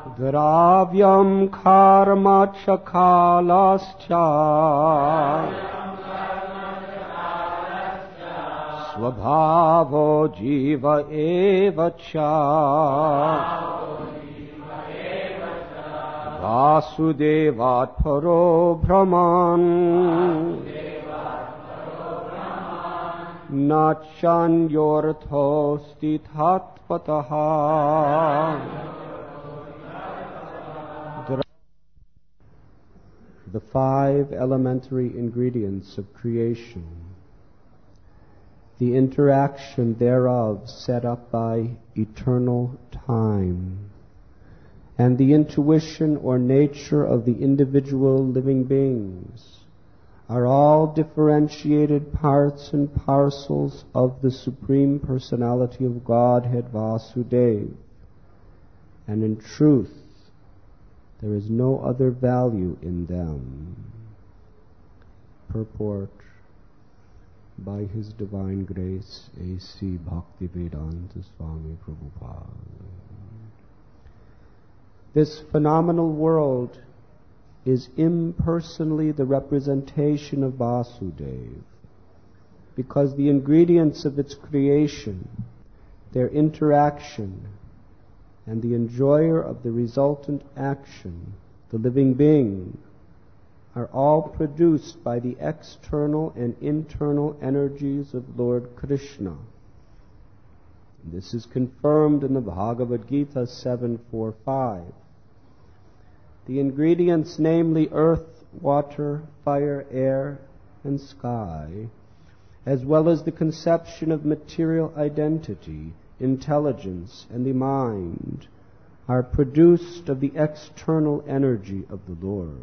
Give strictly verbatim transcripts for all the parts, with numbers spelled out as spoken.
Dravyam karma chakalascha Svabhavo jiva eva cha Vasudevat paro brahman Nachanyorthosti tatpataha. The five elementary ingredients of creation, the interaction thereof set up by eternal time, and the intuition or nature of the individual living beings are all differentiated parts and parcels of the Supreme Personality of Godhead Vasudeva, and in truth there is no other value in them. Purport by His Divine Grace, A C Bhaktivedanta Swami Prabhupada. This phenomenal world is impersonally the representation of Vasudeva, because the ingredients of its creation, their interaction, and the enjoyer of the resultant action, the living being, are all produced by the external and internal energies of Lord Krishna. This is confirmed in the Bhagavad Gita seven forty-five. The ingredients, namely earth, water, fire, air, and sky, as well as the conception of material identity, intelligence, and the mind, are produced of the external energy of the Lord.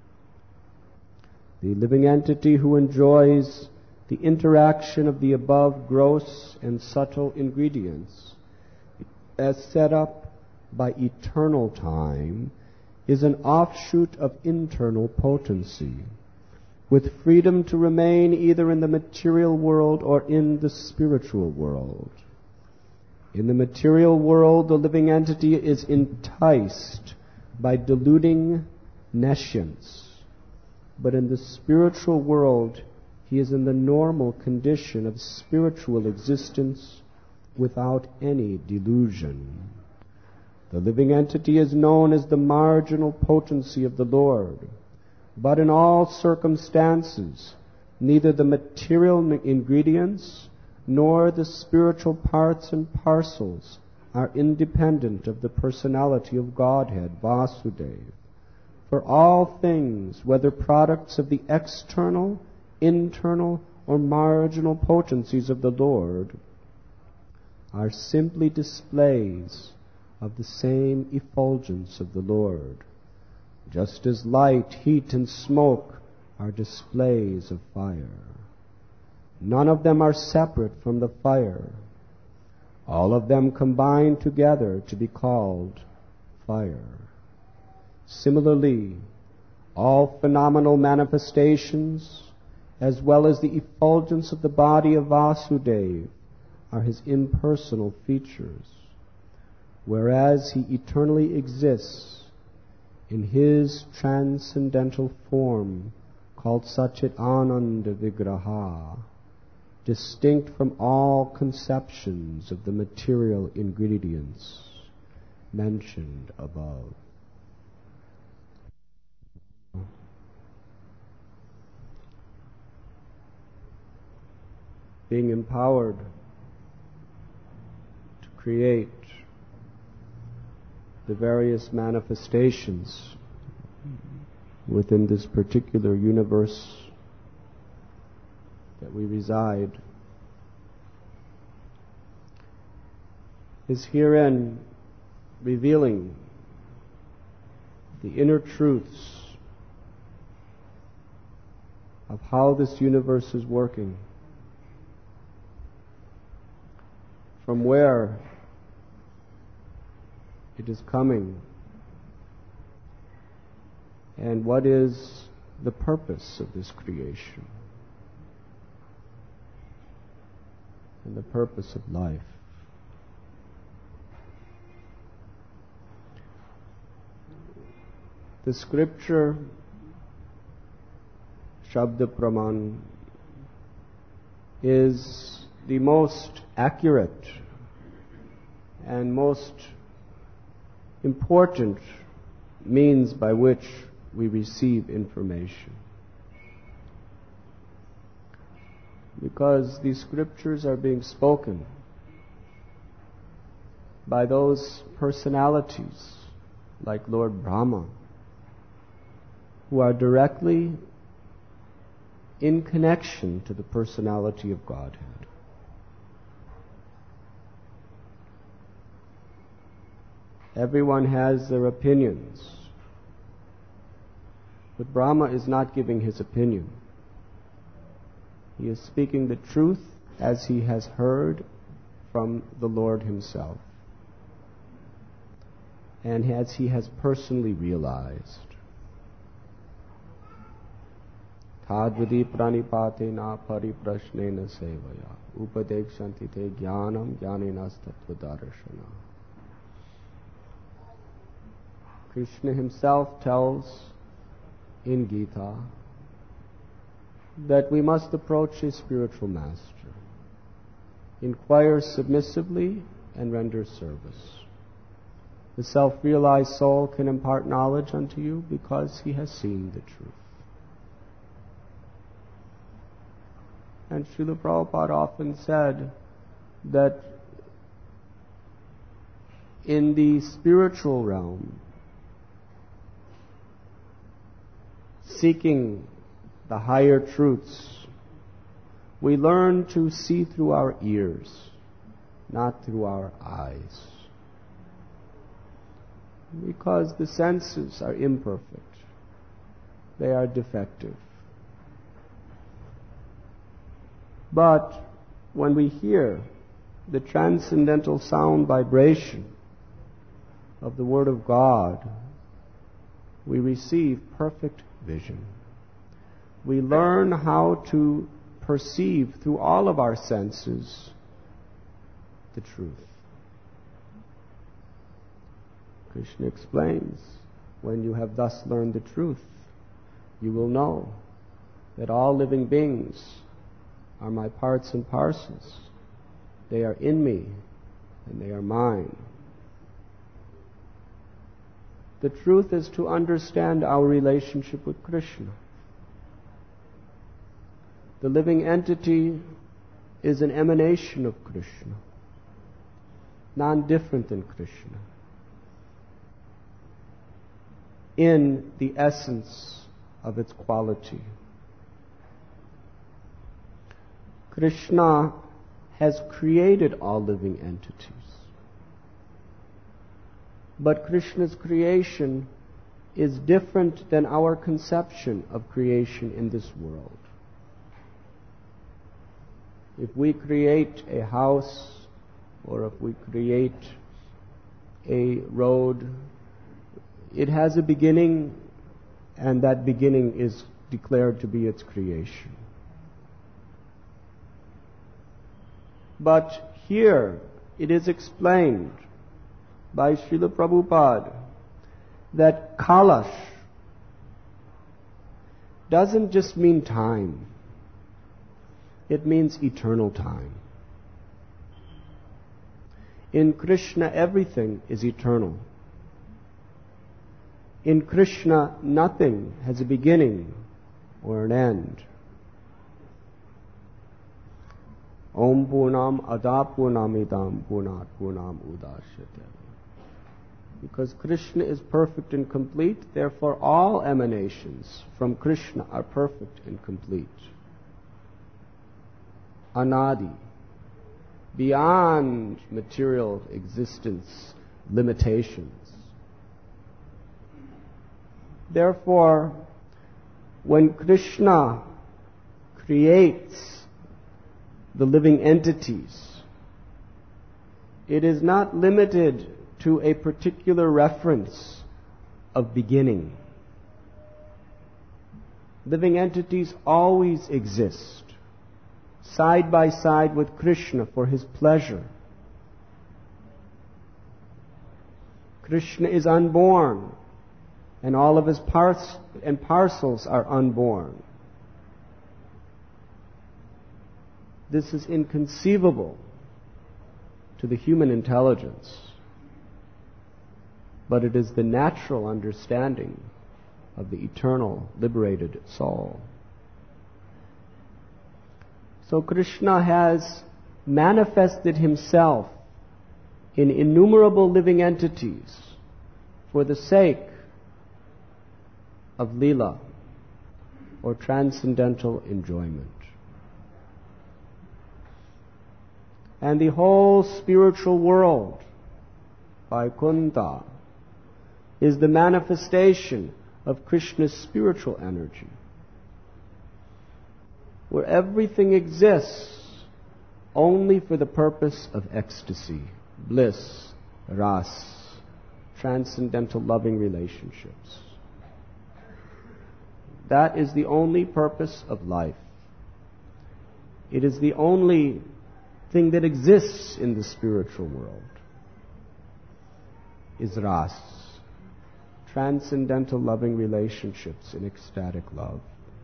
The living entity who enjoys the interaction of the above gross and subtle ingredients, as set up by eternal time, is an offshoot of internal potency, with freedom to remain either in the material world or in the spiritual world. In the material world, the living entity is enticed by deluding nescience, but in the spiritual world, he is in the normal condition of spiritual existence without any delusion. The living entity is known as the marginal potency of the Lord, but in all circumstances, neither the material ingredients nor the spiritual parts and parcels are independent of the personality of Godhead, Vasudeva. For all things, whether products of the external, internal, or marginal potencies of the Lord, are simply displays of the same effulgence of the Lord, just as light, heat, and smoke are displays of fire. None of them are separate from the fire. All of them combine together to be called fire. Similarly, all phenomenal manifestations, as well as the effulgence of the body of Vasudeva, are his impersonal features, whereas he eternally exists in his transcendental form called Satchit Ananda Vigraha, distinct from all conceptions of the material ingredients mentioned above. Being empowered to create the various manifestations within this particular universe that we reside is herein revealing the inner truths of how this universe is working, from where it is coming, and what is the purpose of this creation and the purpose of life. The scripture, Shabda Praman, is the most accurate and most important means by which we receive information. Because these scriptures are being spoken by those personalities like Lord Brahma, who are directly in connection to the personality of Godhead. Everyone has their opinions, but Brahma is not giving his opinion. He is speaking the truth as he has heard from the Lord himself, and as he has personally realized. Tadvidi pranipatena pariprashnena sevaya upadekshanti te jnanam jnaninas tattvadarshana. Krishna himself tells in Gita that we must approach a spiritual master, inquire submissively, and render service. The self-realized soul can impart knowledge unto you because he has seen the truth. And Srila Prabhupada often said that in the spiritual realm, seeking the higher truths, we learn to see through our ears, not through our eyes. Because the senses are imperfect. They are defective. But when we hear the transcendental sound vibration of the Word of God, we receive perfect vision. We learn how to perceive through all of our senses the truth. Krishna explains, when you have thus learned the truth, you will know that all living beings are my parts and parcels. They are in me, and they are mine. The truth is to understand our relationship with Krishna. The living entity is an emanation of Krishna, non-different than Krishna, in the essence of its quality. Krishna has created all living entities. But Krishna's creation is different than our conception of creation in this world. If we create a house, or if we create a road, it has a beginning, and that beginning is declared to be its creation. But here it is explained by Srila Prabhupada that Kalash doesn't just mean time. It means eternal time. In Krishna, everything is eternal. In Krishna, nothing has a beginning or an end. Om Purnam Adapurnamidam Purnat Purnam Udashyate. Because Krishna is perfect and complete, therefore all emanations from Krishna are perfect and complete. Anadi, beyond material existence limitations. Therefore, when Krishna creates the living entities, it is not limited to a particular reference of beginning. Living entities always exist, side by side with Krishna for his pleasure. Krishna is unborn, and all of his parts and parcels are unborn. This is inconceivable to the human intelligence, but it is the natural understanding of the eternal, liberated soul. So Krishna has manifested himself in innumerable living entities for the sake of Leela, or transcendental enjoyment. And the whole spiritual world, Vaikuntha, is the manifestation of Krishna's spiritual energy, where everything exists only for the purpose of ecstasy, bliss, ras, transcendental loving relationships. That is the only purpose of life. It is the only thing that exists in the spiritual world, is ras, transcendental loving relationships in ecstatic love.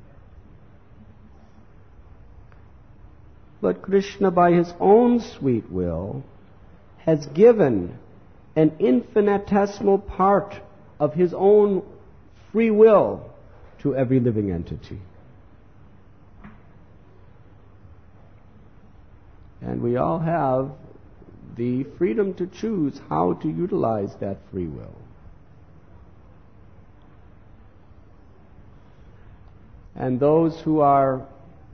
But Krishna, by his own sweet will, has given an infinitesimal part of his own free will to every living entity. And we all have the freedom to choose how to utilize that free will. And those who are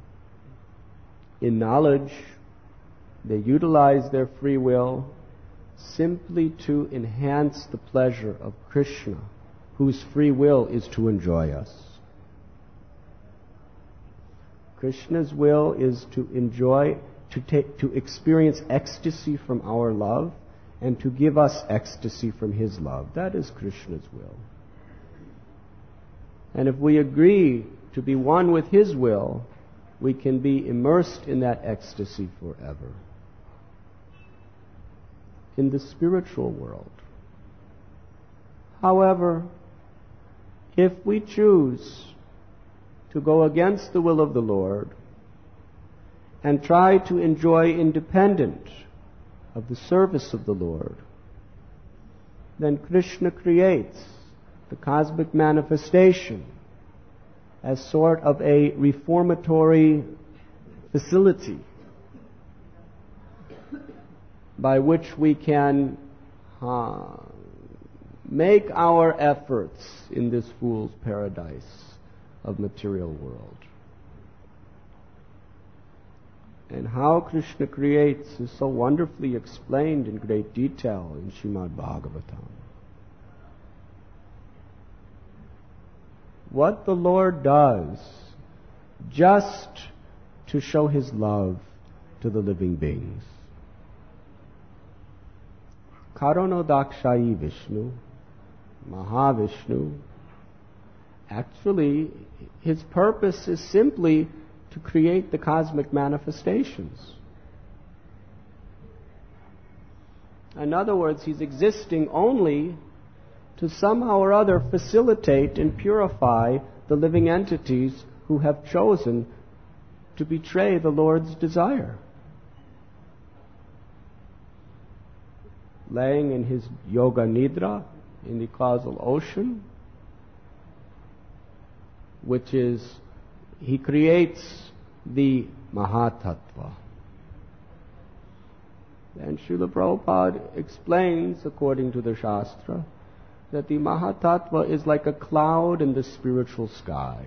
in knowledge, they utilize their free will simply to enhance the pleasure of Krishna, whose free will is to enjoy us. Krishna's will is to enjoy, to take, to experience ecstasy from our love, and to give us ecstasy from his love. That is Krishna's will. And if we agree to be one with his will, we can be immersed in that ecstasy forever. In the spiritual world. However, if we choose to go against the will of the Lord and try to enjoy independent of the service of the Lord, then Krishna creates the cosmic manifestation as sort of a reformatory facility by which we can uh, make our efforts in this fool's paradise of material world. And how Krishna creates is so wonderfully explained in great detail in Srimad Bhagavatam. What the Lord does just to show his love to the living beings. Karono Dakshayi Vishnu, Mahavishnu. Actually, his purpose is simply to create the cosmic manifestations. In other words, he's existing only to somehow or other facilitate and purify the living entities who have chosen to betray the Lord's desire. Laying in his yoga nidra in the causal ocean, which is, he creates the Mahatattva. And Srila Prabhupada explains, according to the Shastra, that the Mahatattva is like a cloud in the spiritual sky.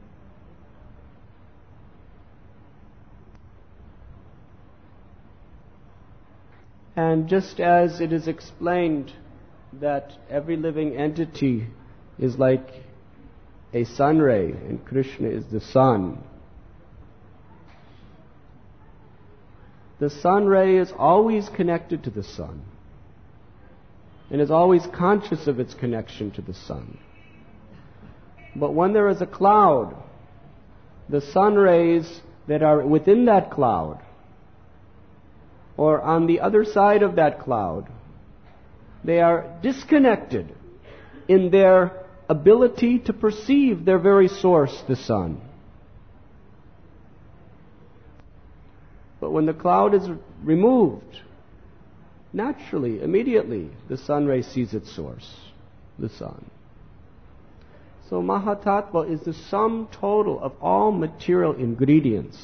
And just as it is explained that every living entity is like a sun ray, and Krishna is the sun, the sun ray is always connected to the sun, and is always conscious of its connection to the sun. But when there is a cloud, the sun rays that are within that cloud, or on the other side of that cloud, they are disconnected in their ability to perceive their very source, the sun. But when the cloud is removed, naturally, immediately, the sun ray sees its source, the sun. So Mahatattva is the sum total of all material ingredients.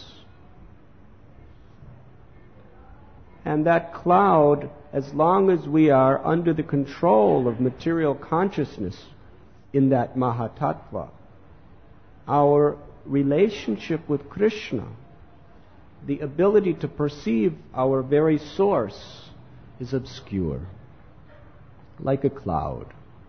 And that cloud, as long as we are under the control of material consciousness in that Mahatattva, our relationship with Krishna, the ability to perceive our very source, is obscure, like a cloud.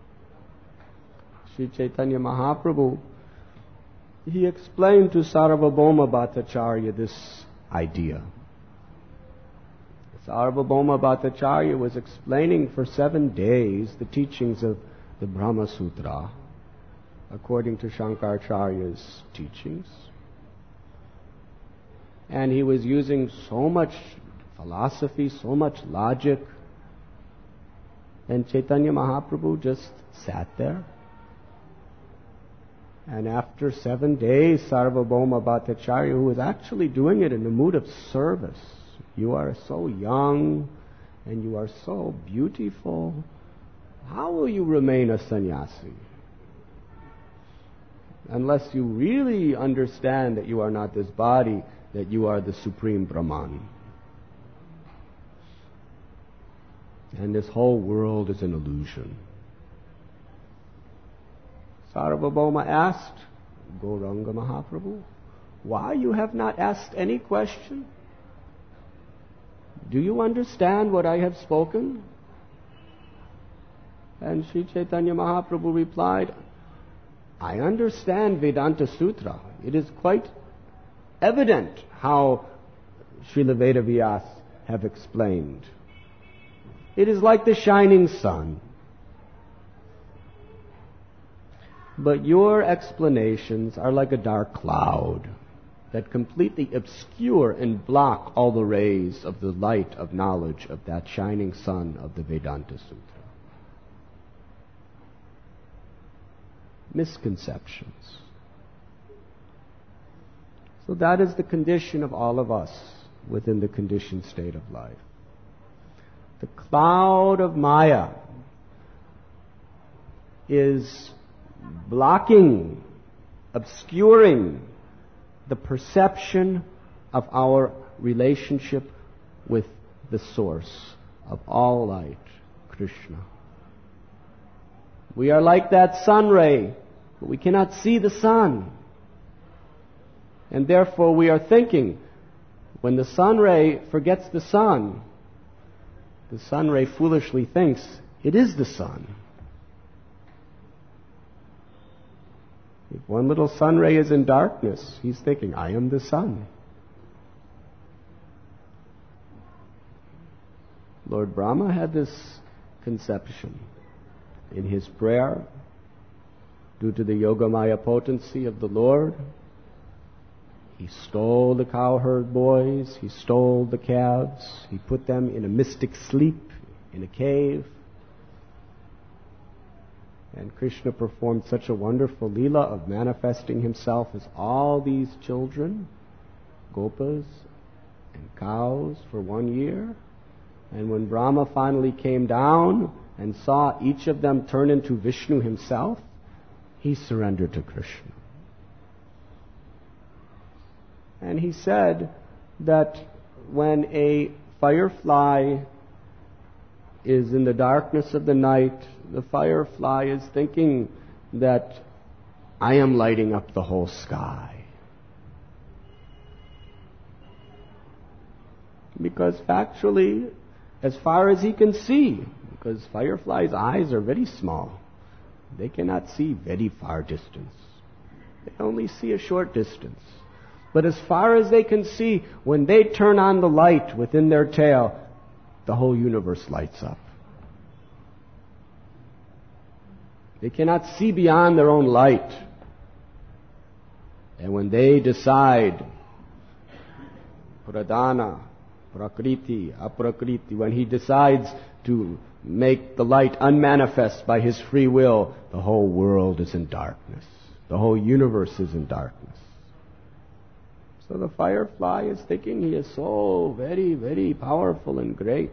Sri Chaitanya Mahaprabhu, he explained to Sarvabhauma Bhattacharya this idea. Sarvabhauma Bhattacharya was explaining for seven days the teachings of the Brahma Sutra, according to Shankaracharya's teachings. And he was using so much philosophy, so much logic. And Chaitanya Mahaprabhu just sat there. And after seven days, Sarvabhauma Bhattacharya, who was actually doing it in the mood of service, you are so young and you are so beautiful, how will you remain a sannyasi? Unless you really understand that you are not this body, that you are the Supreme Brahman. And this whole world is an illusion. Sarvabhauma asked Gauranga Mahaprabhu, why you have not asked any question? Do you understand what I have spoken? And Sri Chaitanya Mahaprabhu replied, I understand Vedanta Sutra. It is quite evident how Srila Vedavyas have explained. It is like the shining sun. But your explanations are like a dark cloud that completely obscure and block all the rays of the light of knowledge of that shining sun of the Vedanta Sutra. Misconceptions. So that is the condition of all of us within the conditioned state of life. The cloud of Maya is blocking, obscuring the perception of our relationship with the source of all light, Krishna. We are like that sun ray, but we cannot see the sun. And therefore we are thinking, when the sun ray forgets the sun, the sun ray foolishly thinks it is the sun. If one little sun ray is in darkness, he's thinking, I am the sun. Lord Brahma had this conception in his prayer. Due to the Yogamaya potency of the Lord, he stole the cowherd boys, he stole the calves, he put them in a mystic sleep in a cave. And Krishna performed such a wonderful leela of manifesting himself as all these children, gopas and cows, for one year. And when Brahma finally came down and saw each of them turn into Vishnu himself, he surrendered to Krishna. And he said that when a firefly is in the darkness of the night, the firefly is thinking that I am lighting up the whole sky. Because factually, as far as he can see, because fireflies' eyes are very small, they cannot see very far distance. They only see a short distance. But as far as they can see, when they turn on the light within their tail, the whole universe lights up. They cannot see beyond their own light. And when they decide, pradhana, prakriti, aprakriti, when he decides to make the light unmanifest by his free will, the whole world is in darkness. The whole universe is in darkness. So the firefly is thinking he is so very, very powerful and great.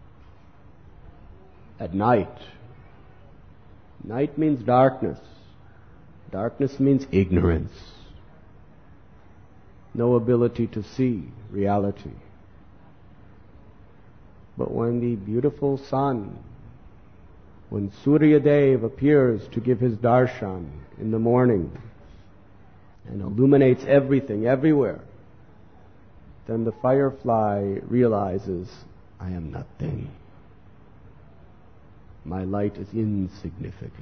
At night. Night means darkness. Darkness means ignorance. No ability to see reality. But when the beautiful sun, when Surya Dev appears to give his darshan in the morning and illuminates everything, everywhere, then the firefly realizes, I am nothing. My light is insignificant.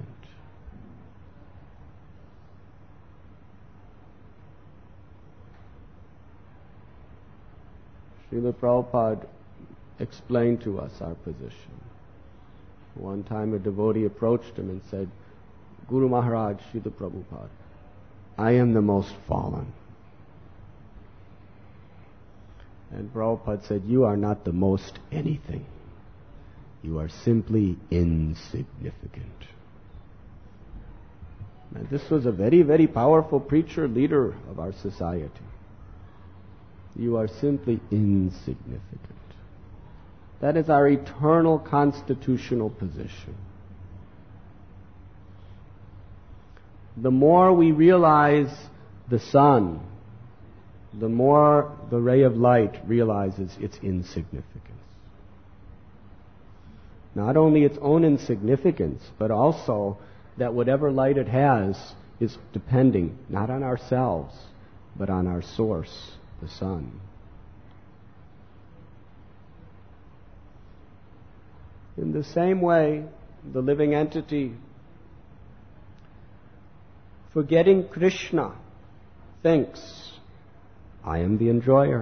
Srila Prabhupada explained to us our position. One time a devotee approached him and said, Guru Maharaj, Srila Prabhupada, I am the most fallen. And Prabhupada said, you are not the most anything. You are simply insignificant. And this was a very, very powerful preacher, leader of our society. You are simply insignificant. That is our eternal constitutional position. The more we realize the sun, the more the ray of light realizes its insignificance. Not only its own insignificance, but also that whatever light it has is depending not on ourselves, but on our source, the sun. In the same way, the living entity, forgetting Krishna, thinks, I am the enjoyer.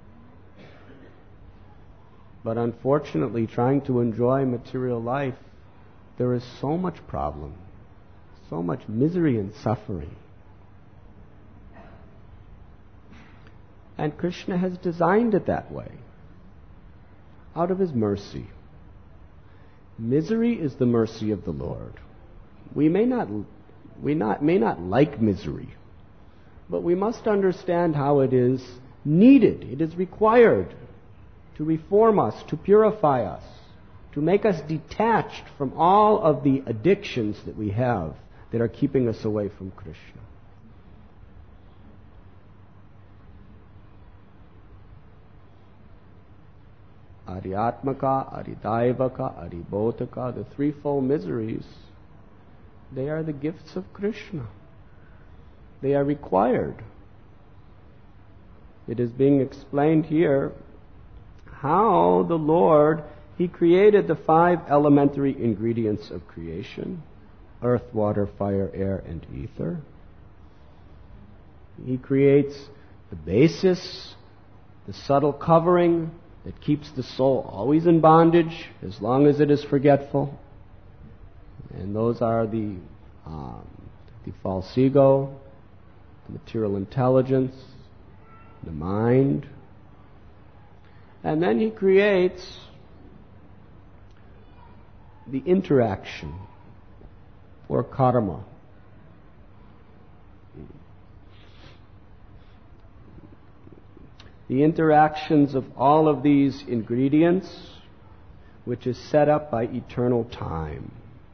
But unfortunately, trying to enjoy material life, there is so much problem, so much misery and suffering. And Krishna has designed it that way, out of his mercy. Misery is the mercy of the Lord. We may not, we not, may not like misery, but we must understand how it is needed. It is required to reform us, to purify us, to make us detached from all of the addictions that we have that are keeping us away from Krishna. Ariatmaka, Aridaivaka, Aribodhaka, the threefold miseries, they are the gifts of Krishna. They are required. It is being explained here how the Lord, He created the five elementary ingredients of creation: earth, water, fire, air, and ether. He creates the basis, the subtle covering that keeps the soul always in bondage as long as it is forgetful. And those are the, um, the false ego, the material intelligence, the mind. And then He creates the interaction, or karma. The interactions of all of these ingredients, which is set up by eternal time.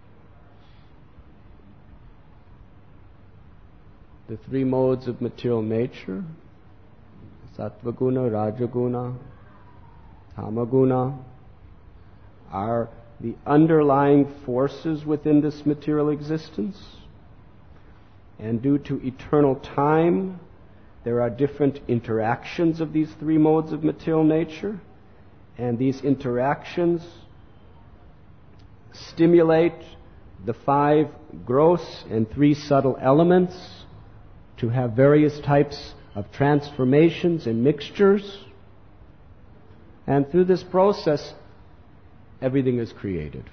The three modes of material nature, Sattvaguna, Rajaguna, Tamaguna, are the underlying forces within this material existence. And due to eternal time, there are different interactions of these three modes of material nature, and these interactions stimulate the five gross and three subtle elements to have various types of transformations and mixtures. And through this process, everything is created.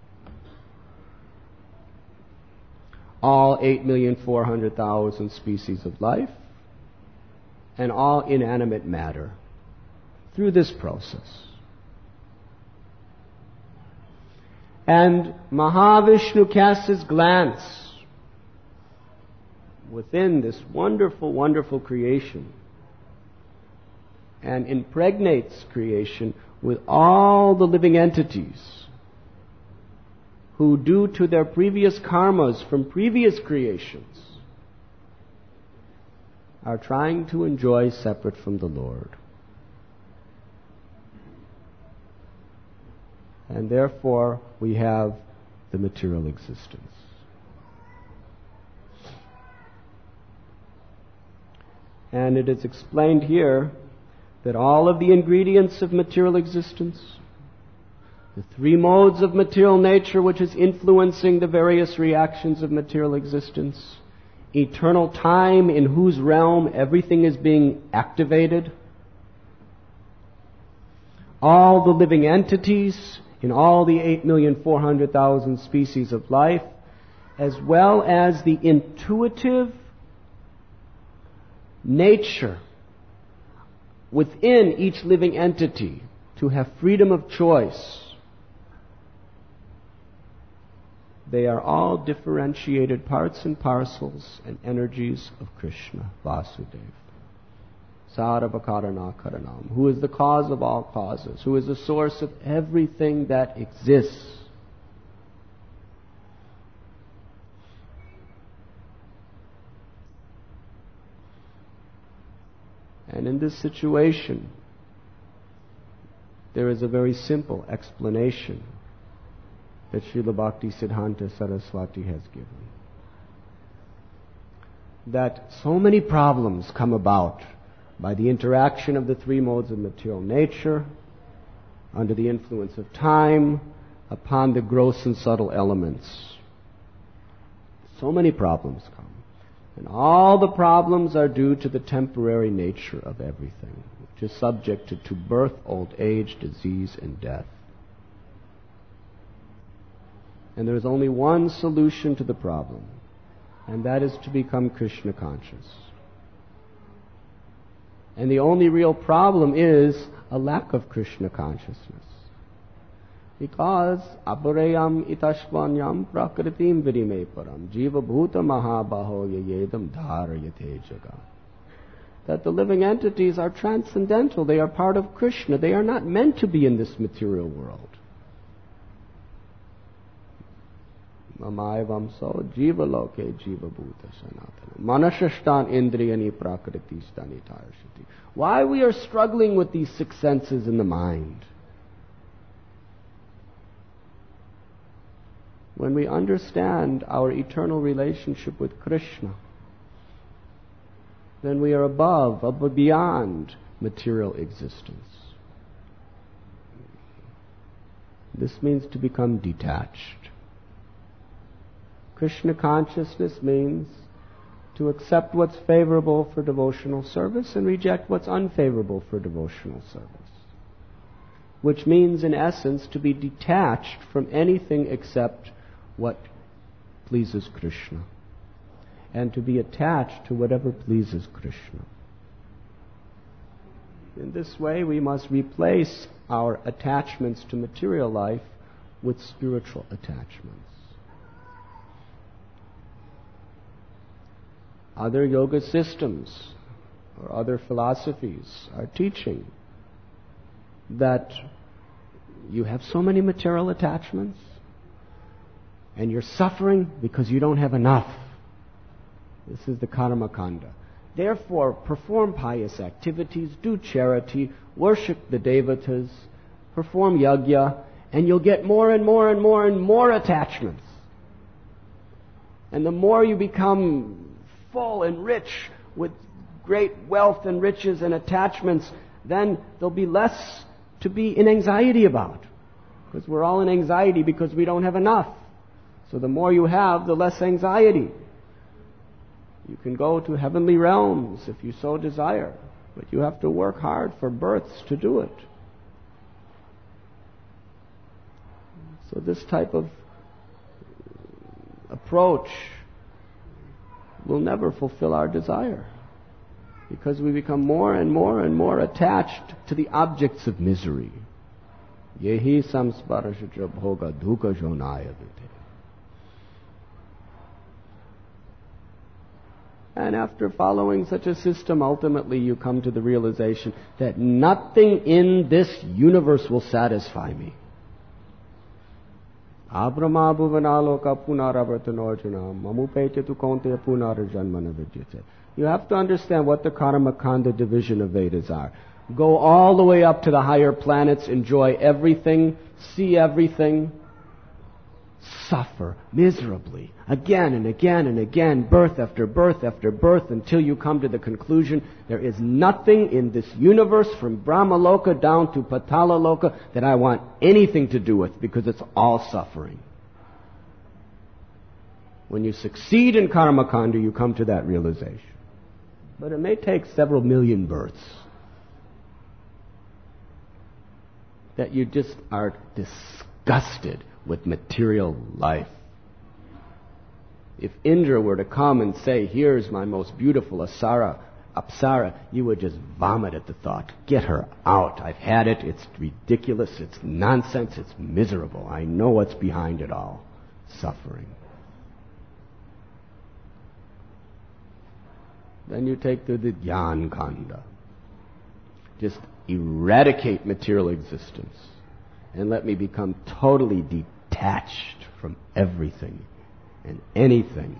All eight million four hundred thousand species of life, and all inanimate matter through this process. And Mahavishnu casts his glance within this wonderful, wonderful creation and impregnates creation with all the living entities who, due to their previous karmas from previous creations, are trying to enjoy separate from the Lord. And therefore, we have the material existence. And it is explained here that all of the ingredients of material existence, the three modes of material nature which is influencing the various reactions of material existence, eternal time in whose realm everything is being activated, all the living entities in all the eight million four hundred thousand species of life, as well as the intuitive nature within each living entity to have freedom of choice. They are all differentiated parts and parcels and energies of Krishna, Vasudeva. Sarvakaranam Karanam, who is the cause of all causes, who is the source of everything that exists. And in this situation, there is a very simple explanation that Srila Bhaktisiddhanta Saraswati has given. That so many problems come about by the interaction of the three modes of material nature, under the influence of time, upon the gross and subtle elements. So many problems come. And all the problems are due to the temporary nature of everything, which is subjected to birth, old age, disease, and death. And there is only one solution to the problem, and that is to become Krishna conscious. And the only real problem is a lack of Krishna consciousness. Because aparayam itashvanyam prakritim vidime param jiva bhuta mahabaho yayedam dharayate jaga. That the living entities are transcendental. They are part of Krishna. They are not meant to be in this material world. Mamayavamso jiva loke jiva bhuta sanatana manashashtan indriyani prakriti stani tarashati. Why we are struggling with these six senses in the mind? When we understand our eternal relationship with Krishna, then we are above, above beyond material existence. This means to become detached. Krishna consciousness means to accept what's favorable for devotional service and reject what's unfavorable for devotional service. Which means, in essence, to be detached from anything except what pleases Krishna, and to be attached to whatever pleases Krishna. In this way, we must replace our attachments to material life with spiritual attachments. Other yoga systems or other philosophies are teaching that you have so many material attachments and you're suffering because you don't have enough. This is the karma kanda. Therefore, perform pious activities, do charity, worship the devatas, perform yajna, and you'll get more and more and more and more attachments. And the more you become full and rich with great wealth and riches and attachments, then there'll be less to be in anxiety about. Because we're all in anxiety because we don't have enough. So the more you have, the less anxiety. You can go to heavenly realms if you so desire, but you have to work hard for births to do it. So this type of approach will never fulfill our desire, because we become more and more and more attached to the objects of misery. Yehi samsparashacha bhoga dukkha jonaya vidhe. And after following such a system, ultimately you come to the realization that nothing in this universe will satisfy me. Abrahma bhuvanaloka punaravartanarjuna mamupete tu konte punarajanmana vidyate. You have to understand what the Karma Kanda division of Vedas are. Go all the way up to the higher planets, enjoy everything, see everything, suffer miserably, again and again and again, birth after birth after birth, until you come to the conclusion there is nothing in this universe from Brahmaloka down to Patalaloka that I want anything to do with, because it's all suffering. When you succeed in Karma Kanda, you come to that realization. But it may take several million births that you just are disgusted with material life. If Indra were to come and say, here's my most beautiful Asara, Apsara, you would just vomit at the thought. Get her out. I've had it. It's ridiculous. It's nonsense. It's miserable. I know what's behind it all. Suffering. Then you take to the Jnana Kanda. Just eradicate material existence and let me become totally detached from everything and anything.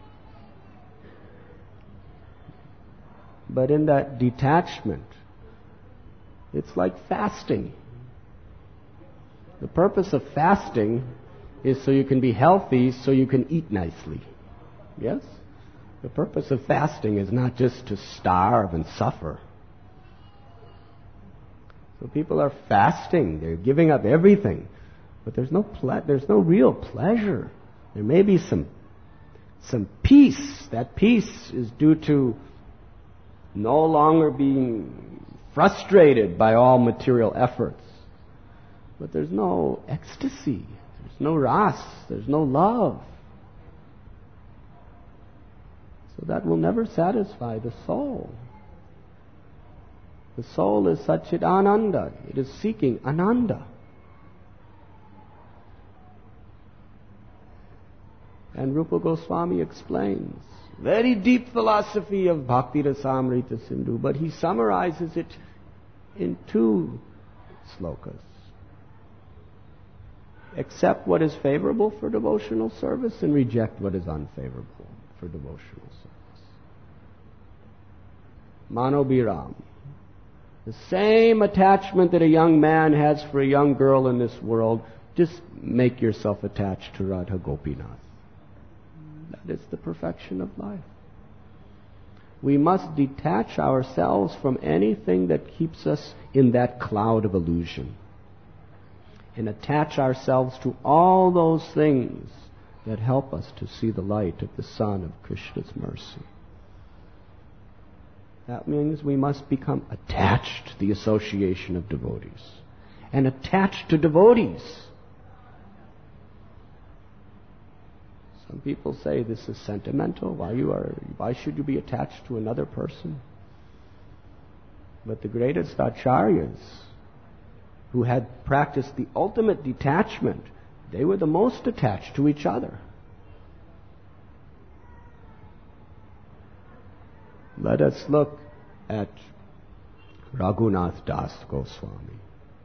But in that detachment, it's like fasting. The purpose of fasting is so you can be healthy, so you can eat nicely. Yes? The purpose of fasting is not just to starve and suffer. So people are fasting, they're giving up everything, but there's no ple- there's no real pleasure. There may be some some peace. That peace is due to no longer being frustrated by all material efforts. But there's no ecstasy, there's no ras, there's no love. So that will never satisfy the soul. The soul is Satchidananda. It is seeking Ananda. And Rupa Goswami explains very deep philosophy of Bhakti Rasamrita Sindhu, but he summarizes it in two slokas. Accept what is favorable for devotional service and reject what is unfavorable for devotional service. Mano Biram. The same attachment that a young man has for a young girl in this world, just make yourself attached to Radha Gopinath. That is the perfection of life. We must detach ourselves from anything that keeps us in that cloud of illusion and attach ourselves to all those things that help us to see the light of the sun of Krishna's mercy. That means we must become attached to the association of devotees and attached to devotees. Some people say this is sentimental. Why you are? Why should you be attached to another person? But the greatest acharyas, who had practiced the ultimate detachment, they were the most attached to each other. Let us look at Raghunath Das Goswami.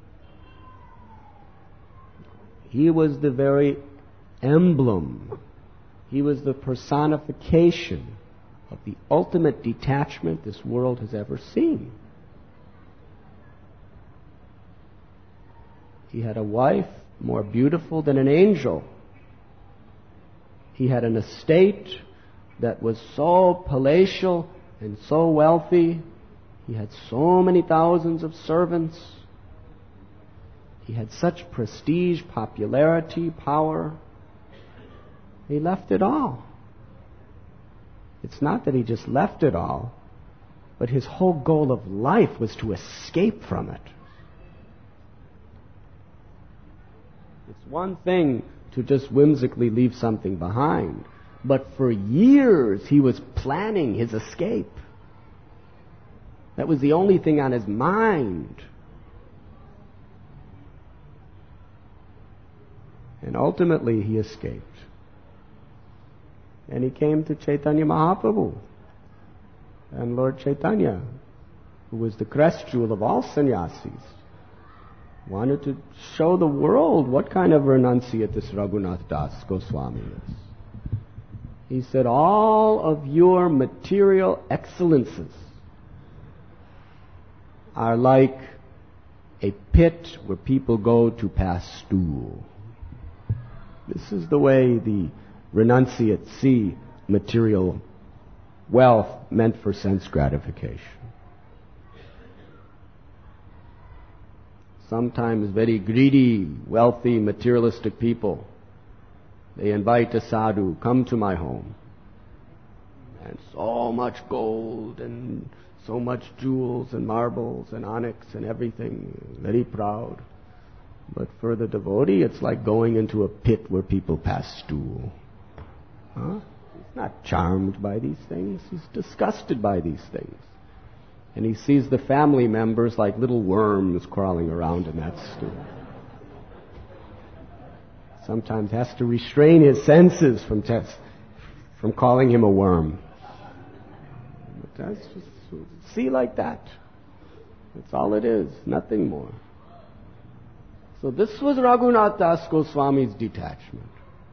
He was the very emblem, he was the personification of the ultimate detachment this world has ever seen. He had a wife more beautiful than an angel. He had an estate that was so palatial and so wealthy. He had so many thousands of servants. He had such prestige, popularity, power. He left it all. It's not that he just left it all, but his whole goal of life was to escape from it. It's one thing to just whimsically leave something behind, but for years he was planning his escape. That was the only thing on his mind. And ultimately he escaped. And he came to Chaitanya Mahaprabhu. And Lord Chaitanya, who was the crest jewel of all sannyasis, wanted to show the world what kind of renunciate this Raghunath Das Goswami is. He said, all of your material excellences are like a pit where people go to pass stool. This is the way the renunciates see material wealth meant for sense gratification. Sometimes very greedy, wealthy, materialistic people, they invite a sadhu, come to my home. And so much gold and so much jewels and marbles and onyx and everything, very proud. But for the devotee, it's like going into a pit where people pass stool. Huh? He's not charmed by these things. He's disgusted by these things. And he sees the family members like little worms crawling around in that stool. Sometimes has to restrain his senses from test, from calling him a worm. But that's just, see like that. That's all it is, nothing more. So this was Raghunath Das Goswami's detachment.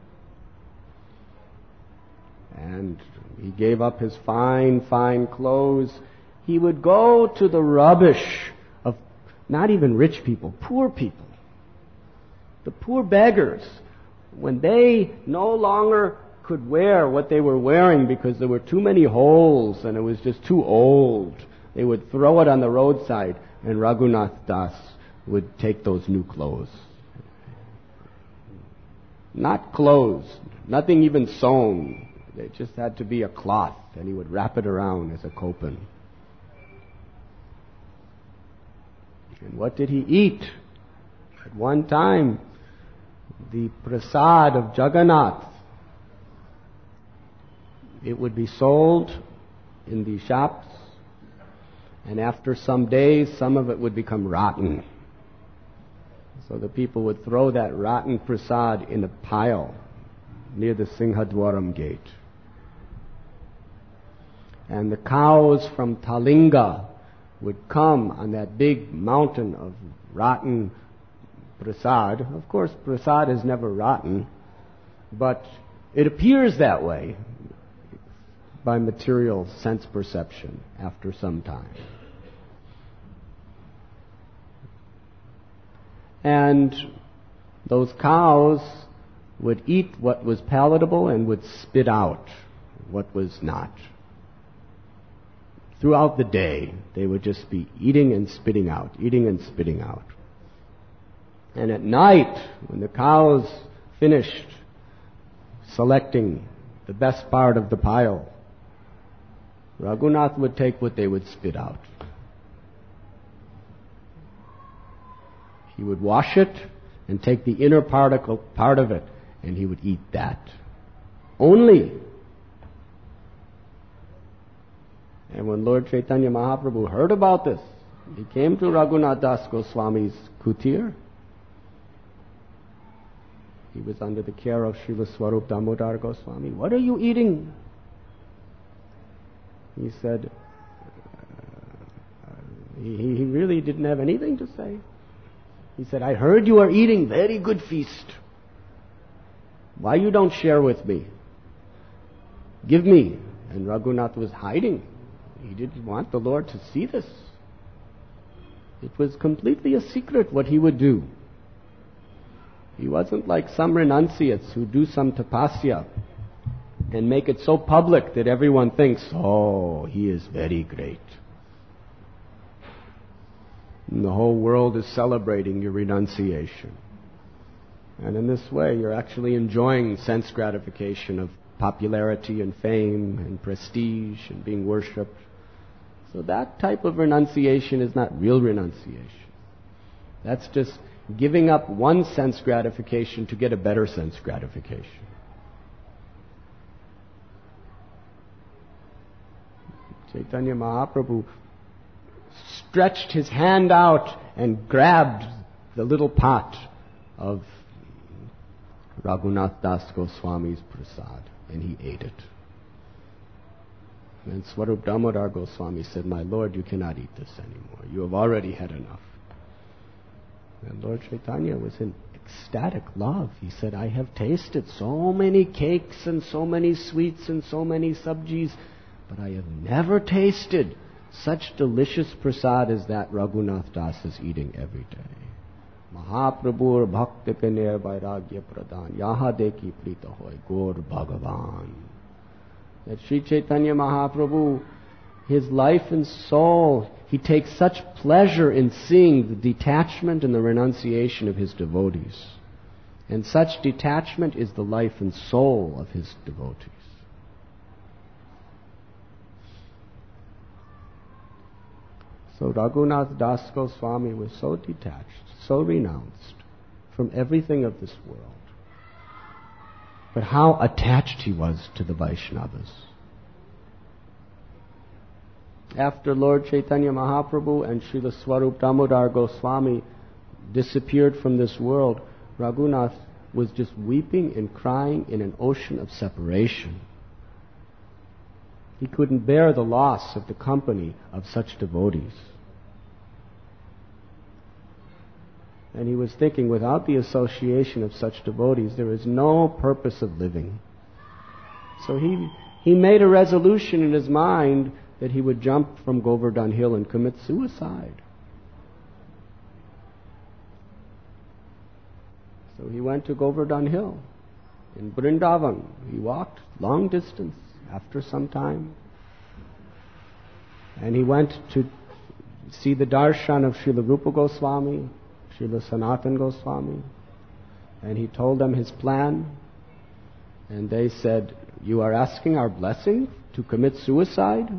And he gave up his fine, fine clothes. He would go to the rubbish of not even rich people, poor people. The poor beggars, when they no longer could wear what they were wearing because there were too many holes and it was just too old, they would throw it on the roadside and Raghunath Das would take those new clothes. Not clothes, nothing even sewn. They just had to be a cloth, and he would wrap it around as a kopan. And what did he eat? At one time, the prasad of Jagannath, it would be sold in the shops, and after some days, some of it would become rotten. So the people would throw that rotten prasad in a pile near the Singhadwaram gate. And the cows from Talinga would come on that big mountain of rotten prasad. Of course, prasad is never rotten, but it appears that way by material sense perception after some time. And those cows would eat what was palatable and would spit out what was not. Throughout the day, they would just be eating and spitting out, eating and spitting out. And at night, when the cows finished selecting the best part of the pile, Raghunath would take what they would spit out. He would wash it and take the inner particle, part of it, and he would eat that. Only. And when Lord Chaitanya Mahaprabhu heard about this, he came to Raghunath Das Goswami's kutir. He was under the care of Srila Swarup Damodar Goswami. What are you eating? He said, uh, he, he really didn't have anything to say. He said, I heard you are eating very good feast. Why you don't share with me? Give me. And Raghunath was hiding. He didn't want the Lord to see this. It was completely a secret what he would do. He wasn't like some renunciates who do some tapasya and make it so public that everyone thinks, oh, he is very great. And the whole world is celebrating your renunciation. And in this way, you're actually enjoying sense gratification of popularity and fame and prestige and being worshipped. So that type of renunciation is not real renunciation. That's just giving up one sense gratification to get a better sense gratification. Chaitanya Mahaprabhu stretched his hand out and grabbed the little pot of Raghunath Das Goswami's prasad, and he ate it. And Swarup Damodar Goswami said, "My Lord, you cannot eat this anymore. You have already had enough." And Lord Chaitanya was in ecstatic love. He said, "I have tasted so many cakes and so many sweets and so many sabjis, but I have never tasted such delicious prasad as that Raghunath Das is eating every day. Mahaprabhur bhakta ke ner vairagya pradhan, yaha deki prita hoy gaur bhagavan." That Sri Chaitanya Mahaprabhu, his life and soul, he takes such pleasure in seeing the detachment and the renunciation of his devotees. And such detachment is the life and soul of his devotees. So Raghunath Das Goswami was so detached, so renounced from everything of this world. But how attached he was to the Vaishnavas. After Lord Chaitanya Mahaprabhu and Srila Swarup Damodar Goswami disappeared from this world, Raghunath was just weeping and crying in an ocean of separation. He couldn't bear the loss of the company of such devotees. And he was thinking, without the association of such devotees, there is no purpose of living. So he, he made a resolution in his mind that he would jump from Govardhan Hill and commit suicide. So he went to Govardhan Hill in Vrindavan. He walked long distance after some time. And he went to see the darshan of Srila Rupa Goswami, Srila Sanatana Goswami. And he told them his plan. And they said, "You are asking our blessing to commit suicide?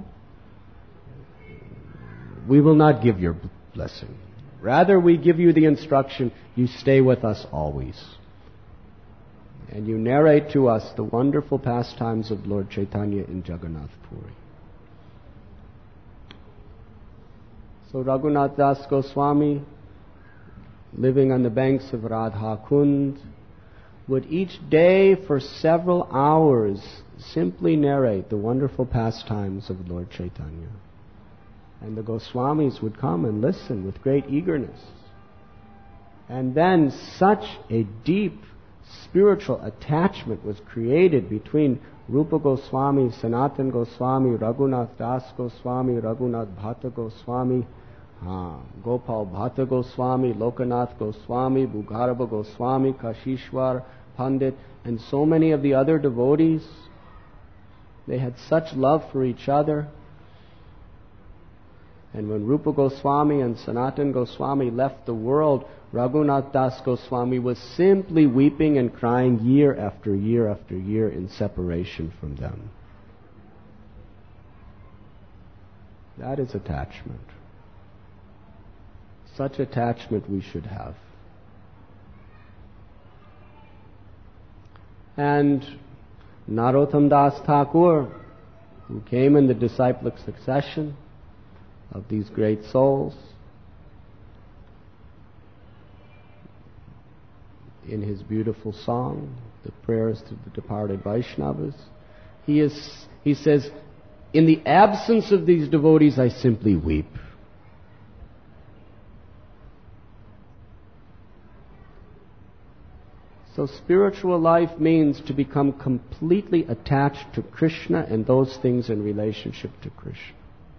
We will not give your blessing. Rather, we give you the instruction, you stay with us always. And you narrate to us the wonderful pastimes of Lord Chaitanya in Jagannath Puri." So Raghunath Das Goswami, living on the banks of Radha Kund, would each day for several hours simply narrate the wonderful pastimes of Lord Chaitanya. And the Goswamis would come and listen with great eagerness. And then such a deep spiritual attachment was created between Rupa Goswami, Sanatana Goswami, Raghunath Das Goswami, Raghunath Bhatta Goswami, uh, Gopal Bhatta Goswami, Lokanath Goswami, Bhugarabha Goswami, Kashishwar Pandit, and so many of the other devotees. They had such love for each other. And when Rupa Goswami and Sanatana Goswami left the world, Raghunath Das Goswami was simply weeping and crying year after year after year in separation from them. That is attachment. Such attachment we should have. And Narottam Das Thakur, who came in the disciplic succession of these great souls, in his beautiful song, the prayers to the departed Vaishnavas, he is he says, "In the absence of these devotees, I simply weep." So spiritual life means to become completely attached to Krishna and those things in relationship to Krishna.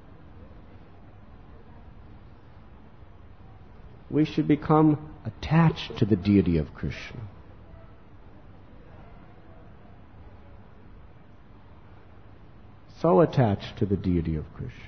We should become attached to the deity of Krishna. So attached to the deity of Krishna.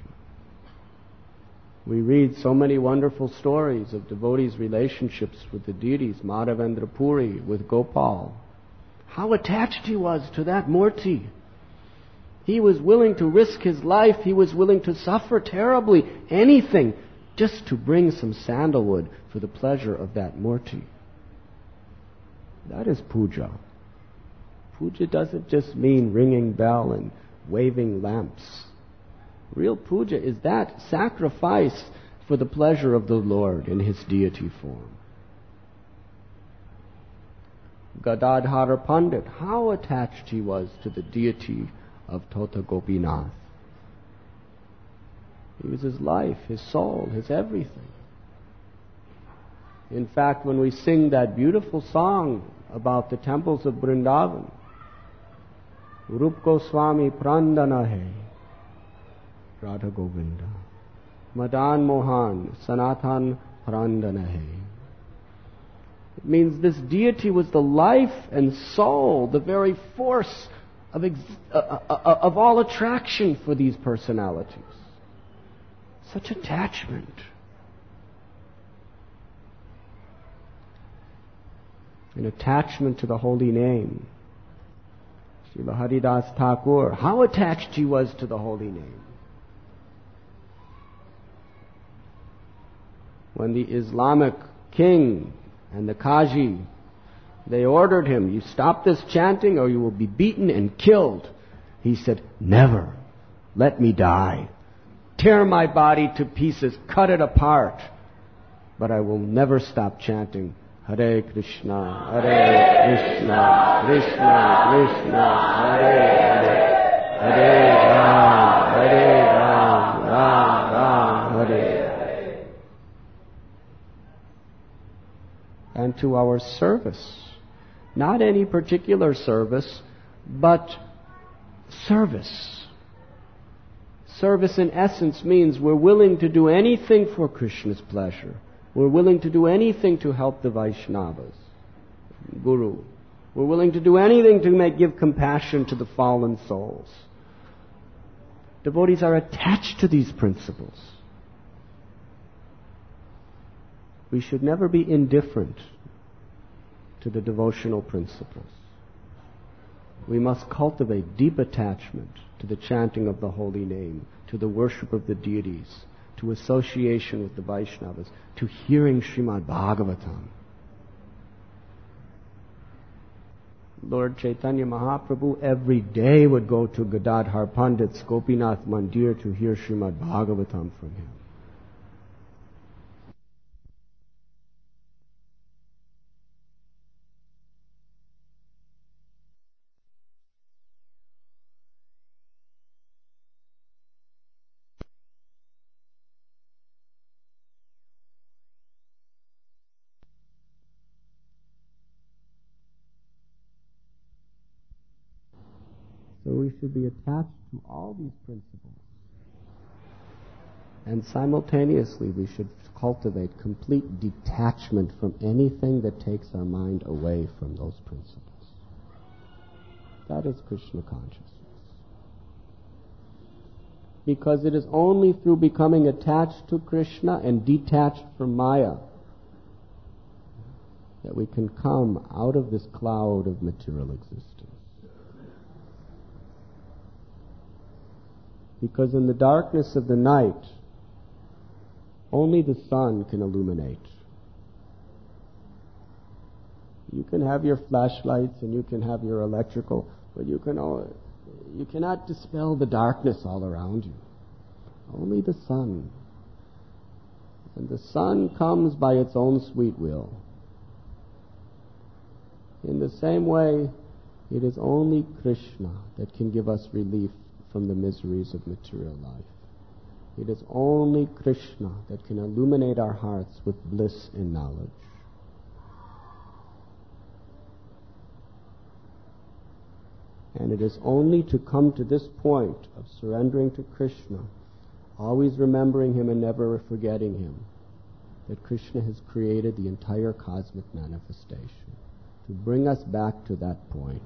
We read so many wonderful stories of devotees' relationships with the deities, Madhavendra Puri with Gopal. How attached he was to that Murti. He was willing to risk his life, he was willing to suffer terribly, anything, just to bring some sandalwood for the pleasure of that Murti. That is puja. Puja doesn't just mean ringing bell and waving lamps. Real puja is that sacrifice for the pleasure of the Lord in His deity form. Gadadhara Pandit, how attached he was to the deity of Tota Gopinath. He was his life, his soul, his everything. In fact, when we sing that beautiful song about the temples of Vrindavan, Rup Goswami Prandana hai, Radha Govinda, Madan Mohan, Sanatan Prandana hai. It means this deity was the life and soul, the very force of, ex- uh, uh, of all attraction for these personalities. Such attachment. An attachment to the holy name. Srila Haridas Thakur, how attached he was to the holy name. When the Islamic king and the Qazi, they ordered him, you stop this chanting or you will be beaten and killed. He said, never. Let me die. Tear my body to pieces, cut it apart. But I will never stop chanting Hare Krishna, Hare Krishna, Krishna Krishna, Hare Hare, Hare Ram, Hare Ram, Ram Ram, Hare. And to our service, not any particular service, but service. Service in essence means we're willing to do anything for Krishna's pleasure. We're willing to do anything to help the Vaishnavas, Guru. We're willing to do anything to make, give compassion to the fallen souls. Devotees are attached to these principles. We should never be indifferent to the devotional principles. We must cultivate deep attachment to the chanting of the holy name, to the worship of the deities, to association with the Vaishnavas, to hearing Srimad Bhagavatam. Lord Chaitanya Mahaprabhu every day would go to Gadadhar Pandit's Gopinath Mandir to hear Srimad Bhagavatam from him. So we should be attached to all these principles. And simultaneously we should cultivate complete detachment from anything that takes our mind away from those principles. That is Krishna consciousness. Because it is only through becoming attached to Krishna and detached from Maya that we can come out of this cloud of material existence. Because in the darkness of the night, only the sun can illuminate. You can have your flashlights and you can have your electrical, but you can you cannot dispel the darkness all around you. Only the sun. And the sun comes by its own sweet will. In the same way, it is only Krishna that can give us relief from the miseries of material life. It is only Krishna that can illuminate our hearts with bliss and knowledge. And it is only to come to this point of surrendering to Krishna, always remembering Him and never forgetting Him, that Krishna has created the entire cosmic manifestation, to bring us back to that point.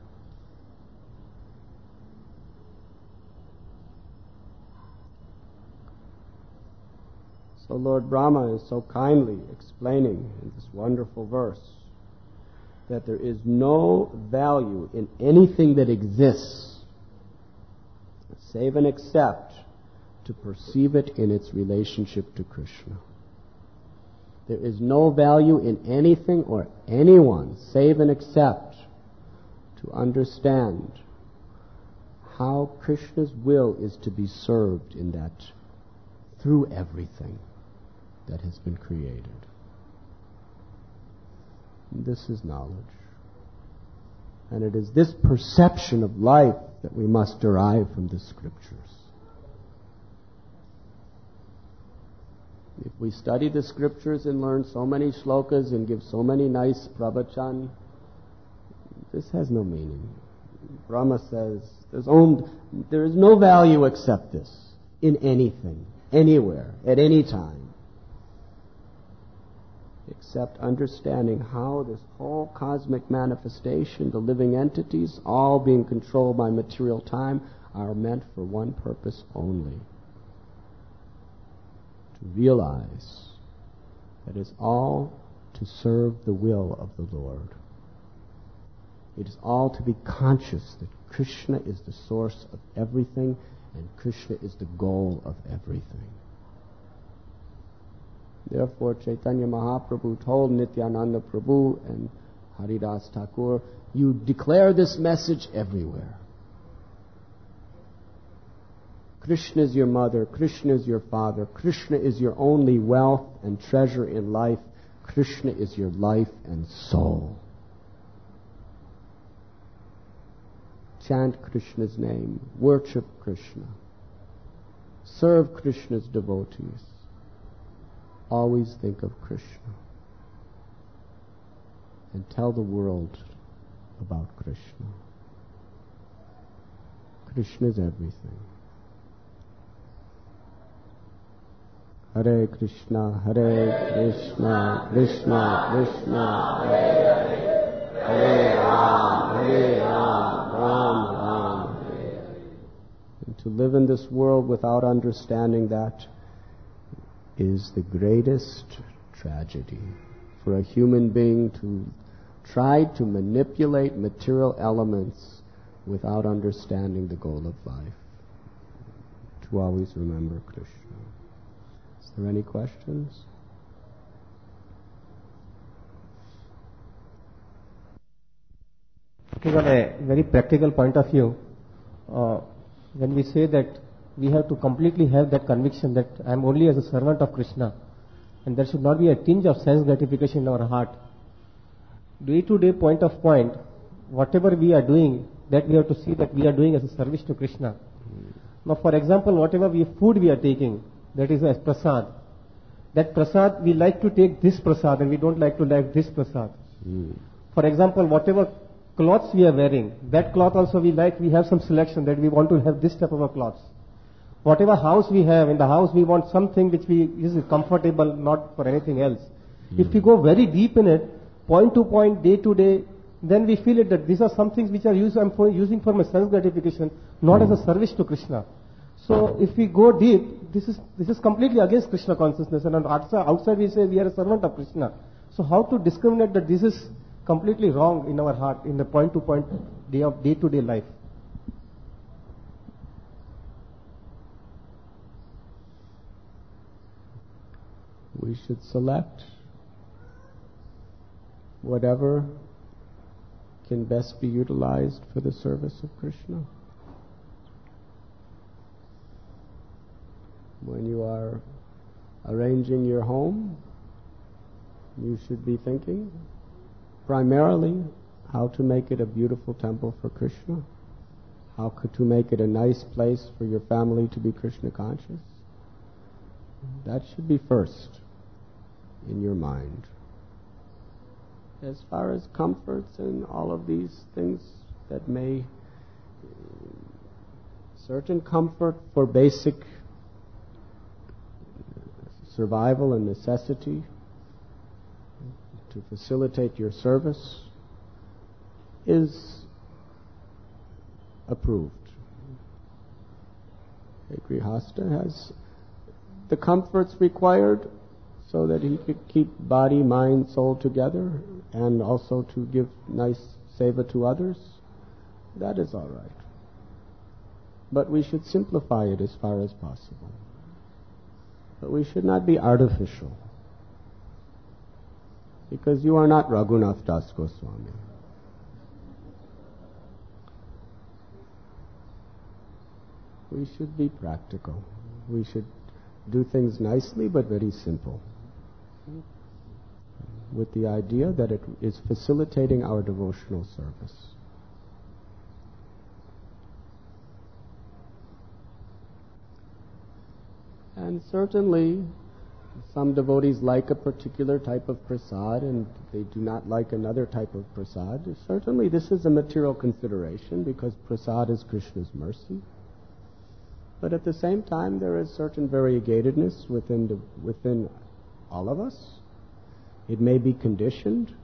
So Lord Brahma is so kindly explaining in this wonderful verse that there is no value in anything that exists save and except to perceive it in its relationship to Krishna. There is no value in anything or anyone save and except to understand how Krishna's will is to be served in that, through everything that has been created. This is knowledge. And it is this perception of life that we must derive from the scriptures. If we study the scriptures and learn so many shlokas and give so many nice pravachan, this has no meaning. Brahma says there's only, there is no value except this in anything, anywhere, at any time, except understanding how this whole cosmic manifestation, the living entities, all being controlled by material time, are meant for one purpose only. To realize that it's all to serve the will of the Lord. It is all to be conscious that Krishna is the source of everything and Krishna is the goal of everything. Therefore, Chaitanya Mahaprabhu told Nityananda Prabhu and Haridas Thakur, you declare this message everywhere. Krishna is your mother, Krishna is your father, Krishna is your only wealth and treasure in life, Krishna is your life and soul. Chant Krishna's name, worship Krishna, serve Krishna's devotees. Always think of Krishna and tell the world about Krishna. Krishna is everything. Hare Krishna, Hare Krishna, Krishna Krishna, Hare Hare, Hare Ram, Hare Ram, Ram Ram, Hare Hare. And to live in this world without understanding that is the greatest tragedy. For a human being to try to manipulate material elements without understanding the goal of life. To always remember Krishna. Is there any questions? Talking on a very practical point of view, uh, when we say that we have to completely have that conviction that I am only as a servant of Krishna, and there should not be a tinge of sense gratification in our heart. Day-to-day point of point, whatever we are doing, that we have to see that we are doing as a service to Krishna. Mm. Now, for example, whatever we food we are taking, that is as prasad. That prasad, we like to take this prasad and we don't like to like this prasad. Mm. For example, whatever clothes we are wearing, that cloth also we like, we have some selection that we want to have this type of a clothes. Whatever house we have, in the house we want something which we is comfortable, not for anything else. Mm. If we go very deep in it, point to point, day to day, then we feel it that these are some things which are used, I'm for, using for my sense gratification, not mm. as a service to Krishna. So if we go deep, this is this is completely against Krishna consciousness, and on outside, outside we say we are a servant of Krishna. So how to discriminate that this is completely wrong in our heart, in the point to point, day of day to day life? We should select whatever can best be utilized for the service of Krishna. When you are arranging your home, you should be thinking primarily how to make it a beautiful temple for Krishna, how could to make it a nice place for your family to be Krishna conscious. That should be first in your mind. As far as comforts and all of these things that may, certain comfort for basic survival and necessity to facilitate your service is approved. A grihasta has the comforts required so that he could keep body, mind, soul together, and also to give nice seva to others. That is all right. But we should simplify it as far as possible. But we should not be artificial. Because you are not Raghunath Das Goswami. We should be practical. We should do things nicely but very simple, with the idea that it is facilitating our devotional service. And certainly, some devotees like a particular type of prasad and they do not like another type of prasad. Certainly this is a material consideration because prasad is Krishna's mercy. But at the same time, there is certain variegatedness within the, within all of us. It may be conditioned,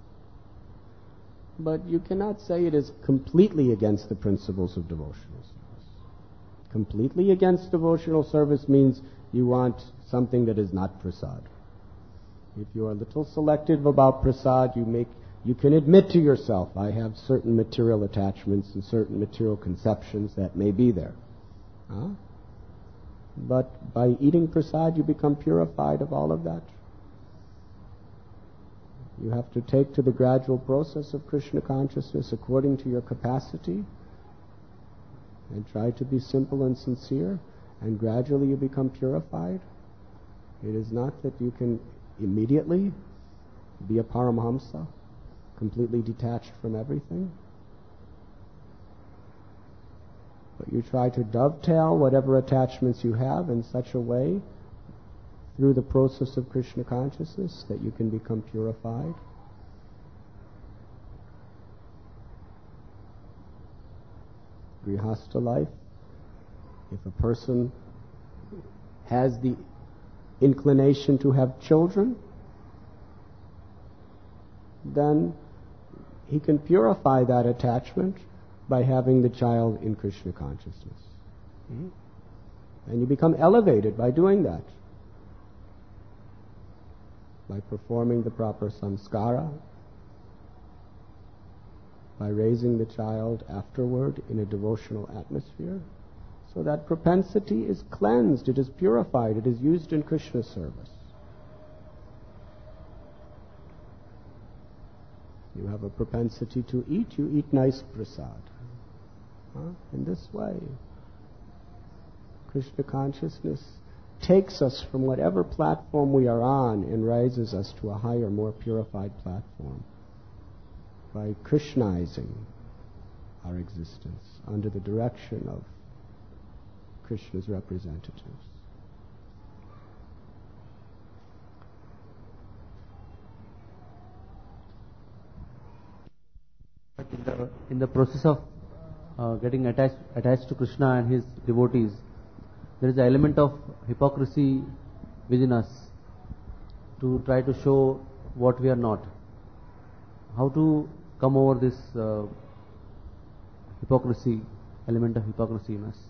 but you cannot say it is completely against the principles of devotional service. Completely against devotional service means you want something that is not prasad. If you are a little selective about prasad, you make you can admit to yourself, I have certain material attachments and certain material conceptions that may be there. Huh? But by eating prasad, you become purified of all of that. You have to take to the gradual process of Krishna consciousness according to your capacity and try to be simple and sincere, and gradually you become purified. It is not that you can immediately be a Paramahamsa, completely detached from everything. But you try to dovetail whatever attachments you have in such a way through the process of Krishna consciousness that you can become purified. Grihastha life, if a person has the inclination to have children, then he can purify that attachment by having the child in Krishna consciousness. Mm-hmm. And you become elevated by doing that, by performing the proper samskara, by raising the child afterward in a devotional atmosphere. So that propensity is cleansed, it is purified, it is used in Krishna service. You have a propensity to eat, you eat nice prasad. Huh? In this way, Krishna consciousness takes us from whatever platform we are on and raises us to a higher, more purified platform by Krishnizing our existence under the direction of Krishna's representatives. But in the, in the process of uh, getting attached attached to Krishna and his devotees, there is an element of hypocrisy within us to try to show what we are not. How to come over this uh, hypocrisy, element of hypocrisy in us?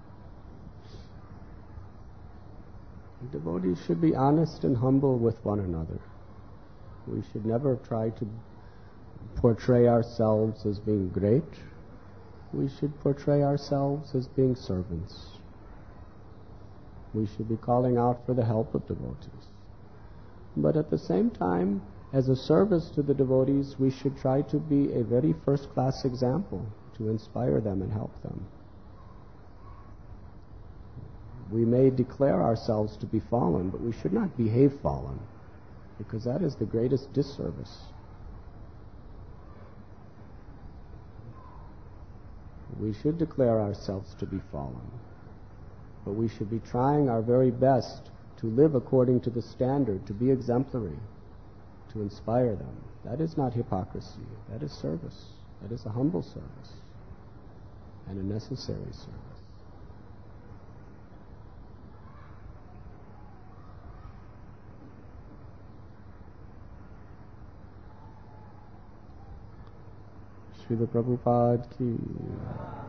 Devotees should be honest and humble with one another. We should never try to portray ourselves as being great. We should portray ourselves as being servants. We should be calling out for the help of devotees. But at the same time, as a service to the devotees, we should try to be a very first-class example to inspire them and help them. We may declare ourselves to be fallen, but we should not behave fallen, because that is the greatest disservice. We should declare ourselves to be fallen, but we should be trying our very best to live according to the standard, to be exemplary, to inspire them. That is not hypocrisy. That is service. That is a humble service and a necessary service. Srila Prabhupada ki